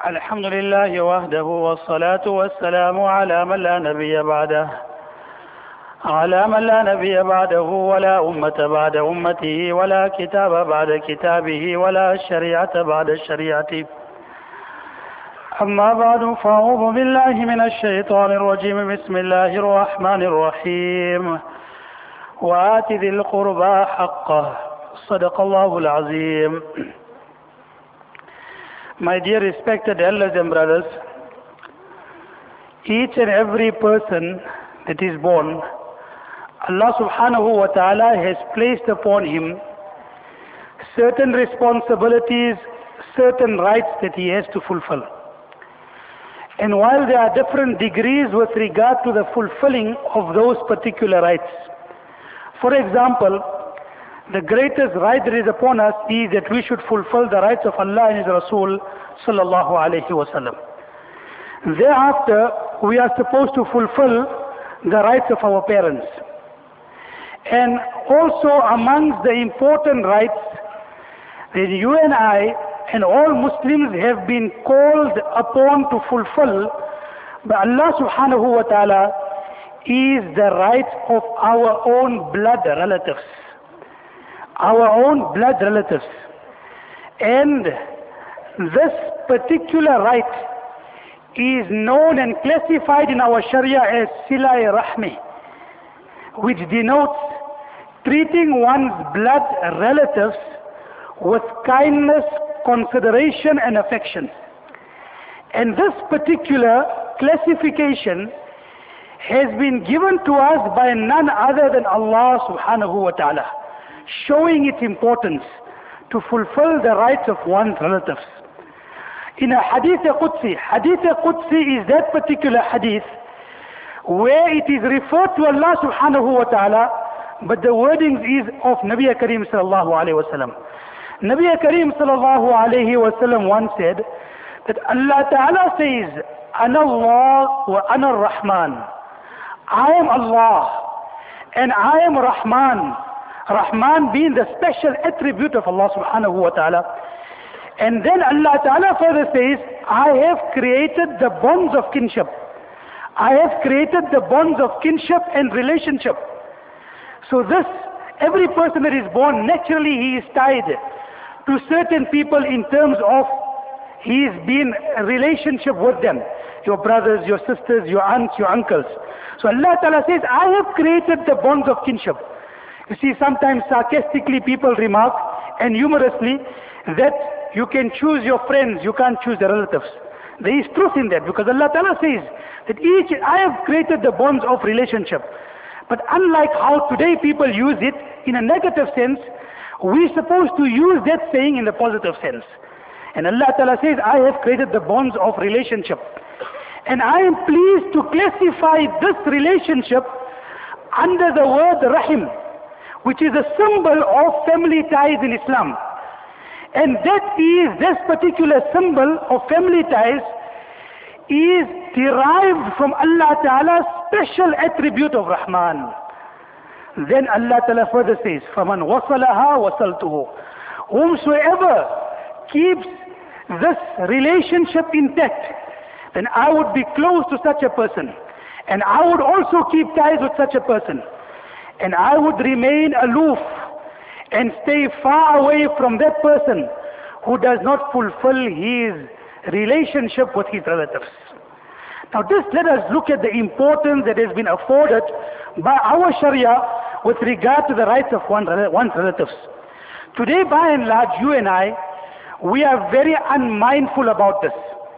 الحمد لله وحده والصلاة والسلام على من لا نبي بعده ولا أمة بعد أمته ولا كتاب بعد كتابه ولا شريعة بعد شريعته. أما بعد فأعوذ بالله من الشيطان الرجيم. بسم الله الرحمن الرحيم. وآت ذي القربى حقه. صدق الله العظيم. My dear respected elders and brothers, each and every person that is born, Allah subhanahu wa ta'ala has placed upon him certain responsibilities, certain rights that he has to fulfill. And while there are different degrees with regard to the fulfilling of those particular rights, for example, the greatest right that is upon us is that we should fulfill the rights of Allah and His Rasul sallallahu alayhi wa sallam. Thereafter, we are supposed to fulfill the rights of our parents. And also amongst the important rights that you and I and all Muslims have been called upon to fulfill by Allah subhanahu wa ta'ala is the rights of our own blood relatives. Our own blood relatives. And this particular right is known and classified in our Sharia as Sila Rahmi, which denotes treating one's blood relatives with kindness, consideration and affection. And this particular classification has been given to us by none other than Allah subhanahu wa ta'ala, showing its importance to fulfill the rights of one's relatives. In a Hadith Qudsi is that particular hadith where it is referred to Allah subhanahu wa ta'ala, but the wordings is of Nabi Kareem sallallahu alayhi wa sallam. Nabi Kareem sallallahu alayhi wa sallam once said that Allah ta'ala says, Ana Allah wa Ana Rahman. I am Allah and I am Rahman. Rahman being the special attribute of Allah subhanahu wa ta'ala. And then Allah ta'ala further says, I have created the bonds of kinship. I have created the bonds of kinship and relationship. So this, every person that is born, naturally he is tied to certain people in terms of he is being a relationship with them. Your brothers, your sisters, your aunts, your uncles. So Allah ta'ala says, I have created the bonds of kinship. You see, sometimes sarcastically people remark and humorously that you can choose your friends, you can't choose the relatives. There is truth in that, because Allah Ta'ala says that I have created the bonds of relationship. But unlike how today people use it in a negative sense, we're supposed to use that saying in the positive sense. And Allah Ta'ala says, I have created the bonds of relationship. And I am pleased to classify this relationship under the word Rahim, which is a symbol of family ties in Islam. And this particular symbol of family ties is derived from Allah Ta'ala's special attribute of Rahman. Then Allah Ta'ala further says, فَمَنْ وَصَلَهَا وَصَلْتُهُ. Whomsoever keeps this relationship intact, then I would be close to such a person. And I would also keep ties with such a person. And I would remain aloof and stay far away from that person who does not fulfill his relationship with his relatives. Now let us look at the importance that has been afforded by our Sharia with regard to the rights of one's relatives. Today, by and large, you and I, we are very unmindful about this.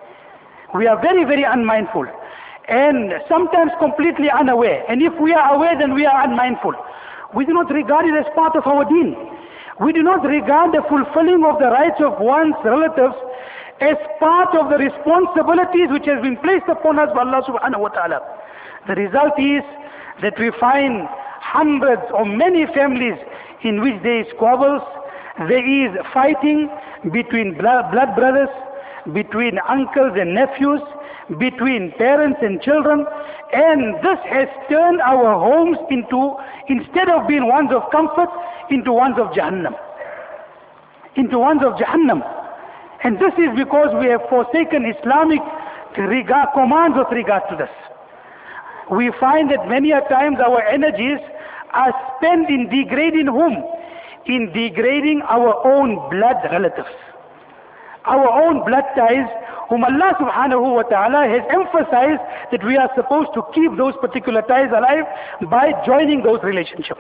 We are very, very unmindful. And sometimes completely unaware. And if we are aware, then we are unmindful. We do not regard it as part of our deen. We do not regard the fulfilling of the rights of one's relatives as part of the responsibilities which has been placed upon us by Allah subhanahu wa ta'ala. The result is that we find hundreds or many families in which there is squabbles, there is fighting between blood brothers, between uncles and nephews, between parents and children, and this has turned our homes into, instead of being ones of comfort, into ones of Jahannam. And this is because we have forsaken Islamic commands with regard to this. We find that many a times our energies are spent in degrading whom? In degrading our own blood relatives. Our own blood ties, whom Allah subhanahu wa ta'ala has emphasized that we are supposed to keep those particular ties alive by joining those relationships.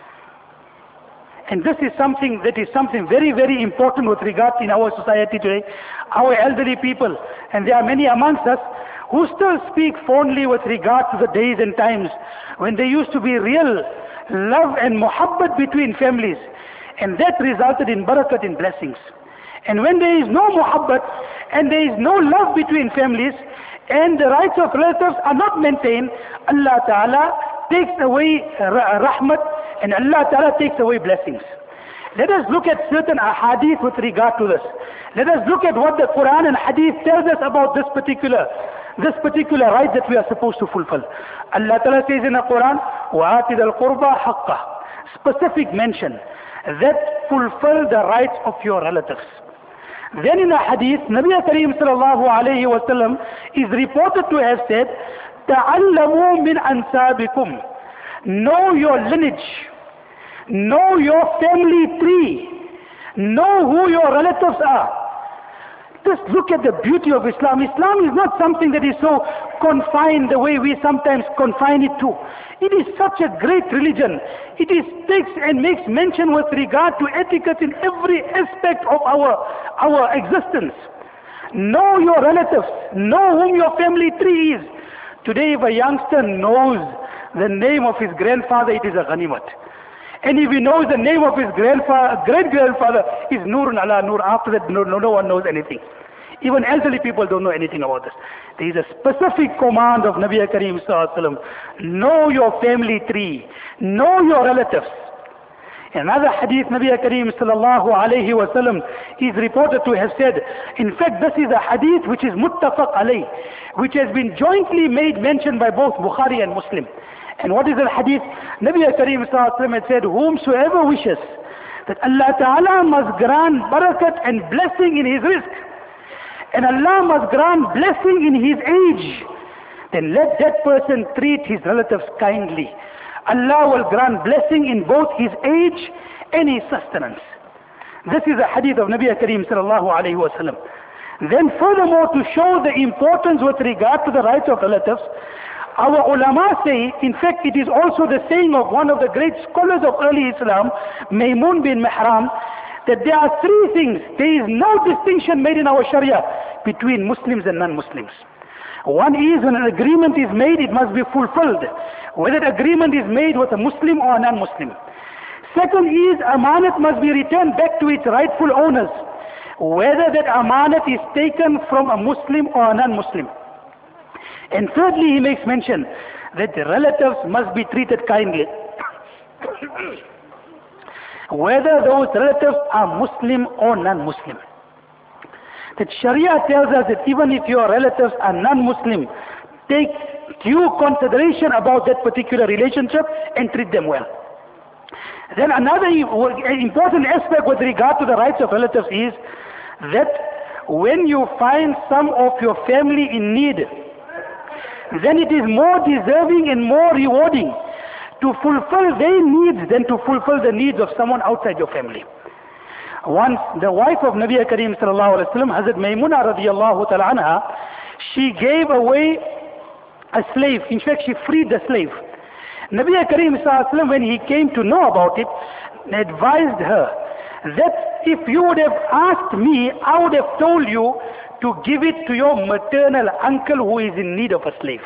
And this is something very, very important with regard in our society today. Our elderly people, and there are many amongst us, who still speak fondly with regard to the days and times when there used to be real love and muhabbat between families, and that resulted in barakat, in blessings. And when there is no muhabbat and there is no love between families and the rights of relatives are not maintained, Allah Ta'ala takes away rahmat and Allah Ta'ala takes away blessings. Let us look at certain ahadith with regard to this. Let us look at what the Quran and Hadith tells us about this particular right that we are supposed to fulfill. Allah Ta'ala says in the Quran, وَآتِذَ الْقُرْبَى حَقَّهُ, specific mention that fulfill the rights of your relatives. Then in the Hadith, Nabi Kareem sallallahu alayhi wa sallam is reported to have said, تَعَلَّمُوا مِنْ أَنْسَابِكُمْ, know your lineage, know your family tree, know who your relatives are. Just look at the beauty of Islam. Islam is not something that is so confined the way we sometimes confine it to. It is such a great religion. It takes and makes mention with regard to etiquette in every aspect of our existence. Know your relatives. Know whom your family tree is. Today, if a youngster knows the name of his grandfather, it is a ghanimat. And if he knows the name of his great-grandfather, is Nurun ala Nur. After that, no one knows anything. Even elderly people don't know anything about this. There is a specific command of Nabi Kareem sallallahu alaihi wasallam. Know your family tree. Know your relatives. In another hadith, Nabi Kareem sallallahu alaihi wasallam is reported to have said, in fact, this is a hadith which is muttafaq alayh, which has been jointly made mention by both Bukhari and Muslim. And what is the hadith? Nabi Kareem sallallahu alaihi wasallam had said, whomsoever wishes that Allah Ta'ala must grant barakat and blessing in his rizq, and Allah must grant blessing in his age, then let that person treat his relatives kindly. Allah will grant blessing in both his age and his sustenance. This is a hadith of Nabi Kareem sallallahu alayhi wa sallam. Then furthermore, to show the importance with regard to the rights of relatives, our ulama say, in fact it is also the saying of one of the great scholars of early Islam, Maymun bin Mihran, that there are three things. There is no distinction made in our Sharia between Muslims and non-Muslims. One is, when an agreement is made, it must be fulfilled, whether the agreement is made with a Muslim or a non-Muslim. Second is, amanat must be returned back to its rightful owners, whether that amanat is taken from a Muslim or a non-Muslim. And thirdly, he makes mention that the relatives must be treated kindly, whether those relatives are Muslim or non-Muslim. That Sharia tells us that even if your relatives are non-Muslim, take due consideration about that particular relationship and treat them well. Then another important aspect with regard to the rights of relatives is that when you find some of your family in need, then it is more deserving and more rewarding to fulfill their needs than to fulfill the needs of someone outside your family. Once the wife of Nabi Kareem sallallahu alaihi wasallam, Hazrat Maymuna radiyallahu ta'ala anha, she gave away a slave. In fact, she freed the slave. Nabi Kareem sallallahu alaihi wasallam, when he came to know about it, advised her that if you would have asked me, I would have told you to give it to your maternal uncle who is in need of a slave.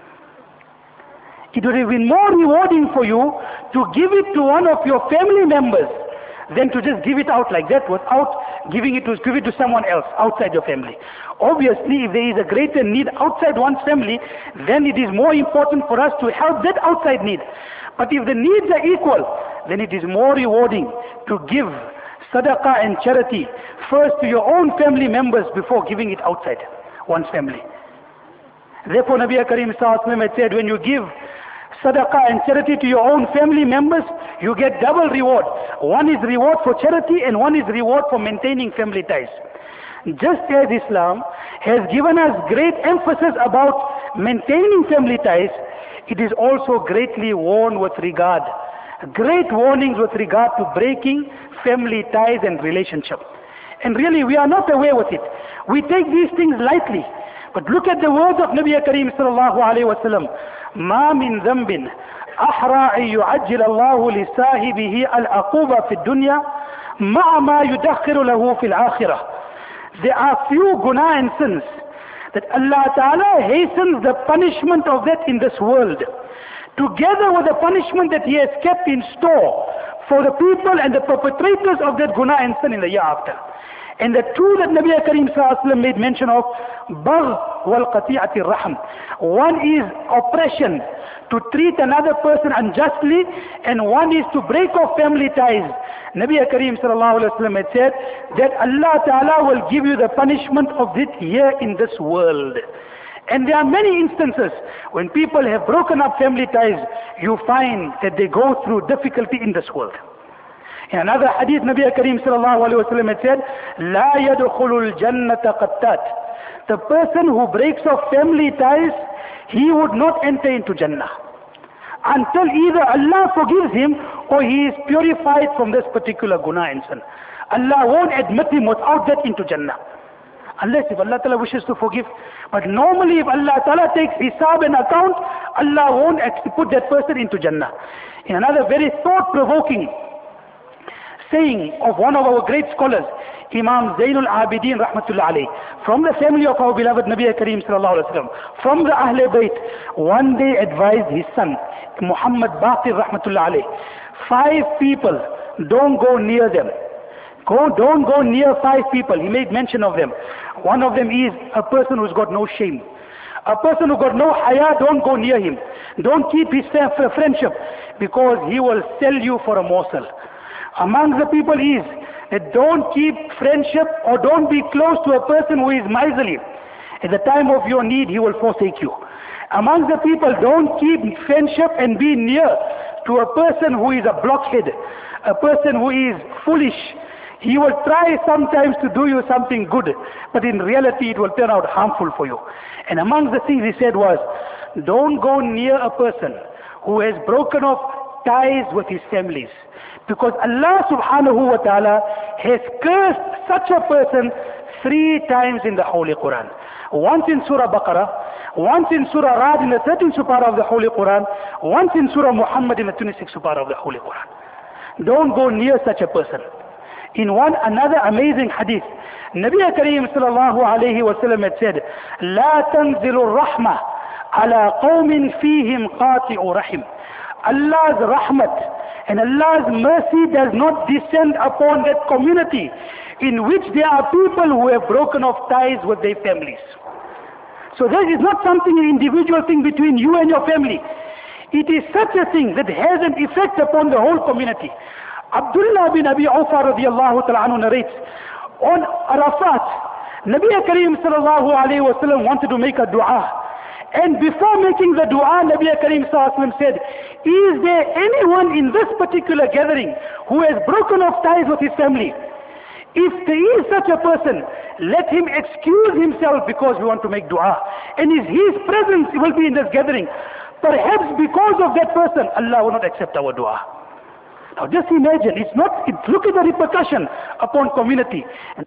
It would have been more rewarding for you to give it to one of your family members than to just give it out like that without give it to someone else outside your family. Obviously, if there is a greater need outside one's family, then it is more important for us to help that outside need. But if the needs are equal, then it is more rewarding to give sadaqah and charity first to your own family members before giving it outside one's family. Therefore, Nabi Kareem sallallahu alaihi wasallam had said, when you give sadaqah and charity to your own family members, you get double reward. One is reward for charity and one is reward for maintaining family ties. Just as Islam has given us great emphasis about maintaining family ties, it is also greatly warned with regard, great warnings with regard to breaking family ties and relationship. And really, we are not aware with it. We take these things lightly. But look at the words of Nabi Kareem sallallahu alayhi wa sallam. مَا مِن ذَنْبٍ أَحْرَى أَن يُعَجِّلَ اللَّهُ لِصَاحِبِهِ الْعَقُوبَةَ فِي الدُّنْيَا مَعَ مَا يُدَخِّرُ لَهُ فِي الْآخِرَةِ. There are few guna and sins that Allah Ta'ala hastens the punishment of that in this world, together with the punishment that He has kept in store for the people and the perpetrators of that guna and sin in the year after. And the two that Nabi Kareem Sallallahu Alaihi Wasallam made mention of, bagh wal qati'ati rahm. One is oppression, to treat another person unjustly, and one is to break off family ties. Nabi Kareem Sallallahu Alaihi Wasallam had said that Allah Ta'ala will give you the punishment of it here in this world. And there are many instances when people have broken up family ties, you find that they go through difficulty in this world. In another hadith, Nabi Kareem Sallallahu Alaihi Wasallam had said, لا يدخل الجنة قتات. The person who breaks off family ties, he would not enter into Jannah until either Allah forgives him or he is purified from this particular guna and sin. Allah won't admit him without that into Jannah, unless if Allah Ta'ala wishes to forgive. But normally if Allah Ta'ala takes hisab and account, Allah won't put that person into Jannah. In another very thought-provoking saying of one of our great scholars, Imam Zainul Abidin Rahmatullah Alayh, from the family of our beloved Nabi Kareem Sallallahu Alaihi Wasallam, from the Ahle Bayt, one day advised his son, Muhammad Baqir Rahmatullah Alayh, 5 people, don't go near them. Don't go near 5 people. He made mention of them. One of them is a person who's got no shame. A person who got no haya, don't go near him. Don't keep his friendship, because he will sell you for a morsel. Among the people is that don't keep friendship or don't be close to a person who is miserly. At the time of your need, he will forsake you. Among the people, don't keep friendship and be near to a person who is a blockhead, a person who is foolish. He will try sometimes to do you something good, but in reality it will turn out harmful for you. And among the things he said was, don't go near a person who has broken off ties with his families, because Allah subhanahu wa ta'ala has cursed such a person 3 times in the Holy Quran. Once in Surah Baqarah, once in Surah Ra'd in the 13th surah of the Holy Quran, once in Surah Muhammad in the 26th surah of the Holy Quran. Don't go near such a person. In another amazing hadith, Nabi Kareem sallallahu alayhi wa sallam had said, لا تنزل الرحمة على قوم فيهم قاطع رحم. Allah's rahmat and Allah's mercy does not descend upon that community in which there are people who have broken off ties with their families. So this is not something, an individual thing between you and your family. It is such a thing that has an effect upon the whole community. Abdullah bin Abi Awfa radiallahu ta'ala anhu narrates, on Arafat, Nabi Kareem sallallahu alayhi wa sallam wanted to make a dua. And before making the dua, Nabi Kareem sallallahu alayhi wa sallam said, is there anyone in this particular gathering who has broken off ties with his family? If there is such a person, let him excuse himself, because we want to make dua. And his presence will be in this gathering. Perhaps because of that person, Allah will not accept our dua. Now just imagine, look at the repercussion upon community.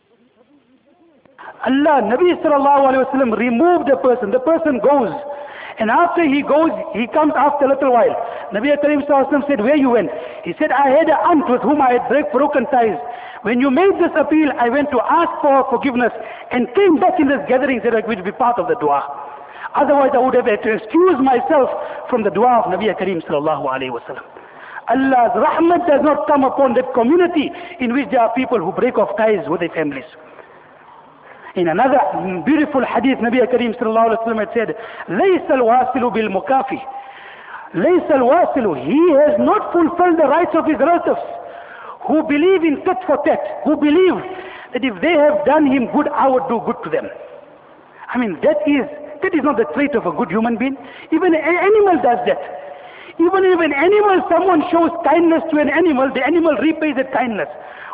Allah, Nabi sallallahu alayhi wa sallam removed the person goes. And after he goes, he comes after a little while. Nabi Kareem sallallahu alayhi wa sallam said, where you went? He said, I had an aunt with whom I had broken ties. When you made this appeal, I went to ask for forgiveness and came back in this gathering, said I would be part of the dua. Otherwise I would have had to excuse myself from the dua of Nabi Kareem sallallahu alayhi wa sallam. Allah's rahmat does not come upon that community in which there are people who break off ties with their families. In another beautiful hadith, Nabi Kareem sallallahu alayhi wa sallam had said, لَيْسَ الْوَاسِلُ بِالْمُكَافِي. لَيْسَ الْوَاسِلُ. He has not fulfilled the rights of his relatives, who believe in tit for tat, who believe that if they have done him good, I would do good to them. I mean, that is not the trait of a good human being. Even an animal does that. Even if an animal, someone shows kindness to an animal, the animal repays that kindness.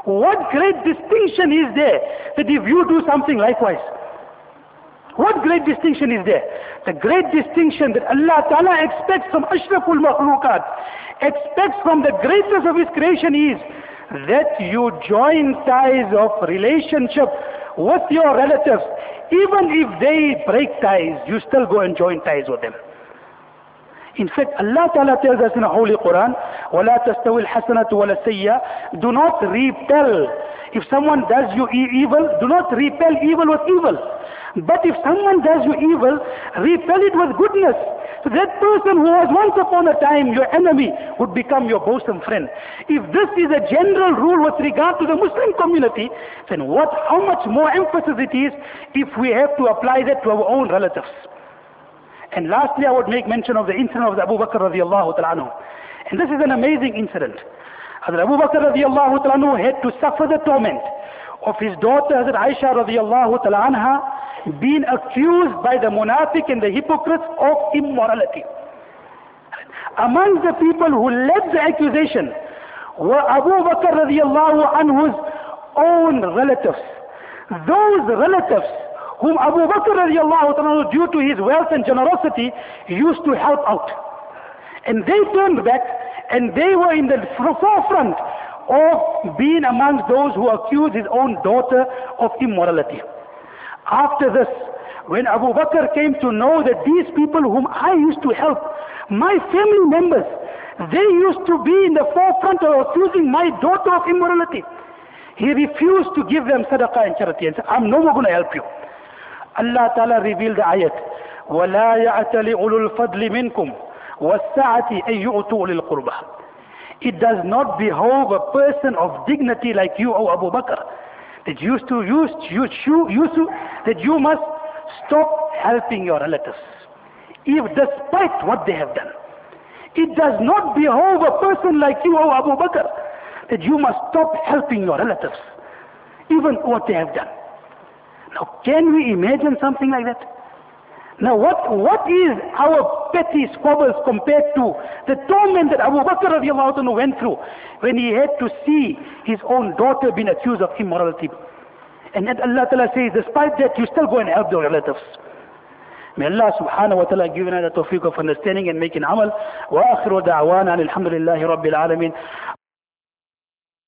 What great distinction is there that if you do something likewise? What great distinction is there? The great distinction that Allah Ta'ala expects from Ashraful Makhluqat, expects from the greatness of His creation is that you join ties of relationship with your relatives. Even if they break ties, you still go and join ties with them. In fact, Allah Ta'ala tells us in the Holy Quran, وَلَا تَسْتَوِي الْحَسَنَةُ وَلَا السَّيِّئَةُ. Do not repel. If someone does you evil, do not repel evil with evil. But if someone does you evil, repel it with goodness. So that person who was once upon a time your enemy would become your bosom friend. If this is a general rule with regard to the Muslim community, then how much more emphasis it is if we have to apply that to our own relatives. And lastly, I would make mention of the incident of Abu Bakr radiallahu ta'ala anhu. And this is an amazing incident. Hazrat Abu Bakr radiallahu ta'ala anhu had to suffer the torment of his daughter Hazrat Aisha radiallahu ta'ala anha being accused by the munafiq and the hypocrites of immorality. Among the people who led the accusation were Abu Bakr radiallahu anhu's own relatives. Those relatives whom Abu Bakr radiallahu ta'ala, due to his wealth and generosity, used to help out. And they turned back and they were in the forefront of being amongst those who accused his own daughter of immorality. After this, when Abu Bakr came to know that these people whom I used to help, my family members, they used to be in the forefront of accusing my daughter of immorality, he refused to give them sadaqah and charity and said, I'm no more going to help you. Allah Ta'ala revealed the ayat, وَلَا يَعْتَلِ أُولُو الْفَضْلِ مِنْكُمْ وَالسَّعَةِ أَن يُؤْتُوا أُولِي الْقُرْبَى. It does not behove a person of dignity like you, O Abu Bakr, that you must stop helping your relatives, if despite what they have done. It does not behove a person like you, O Abu Bakr, that you must stop helping your relatives, even what they have done. Now, can we imagine something like that? Now, what is our petty squabbles compared to the torment that Abu Bakr radiallahu anhu went through when he had to see his own daughter being accused of immorality? And yet Allah Ta'ala says, despite that, you still go and help your relatives. May Allah subhanahu wa ta'ala give us the tawfiq of understanding and making amal. Wa akhiru da'wana alhamdulillahi rabbil alameen.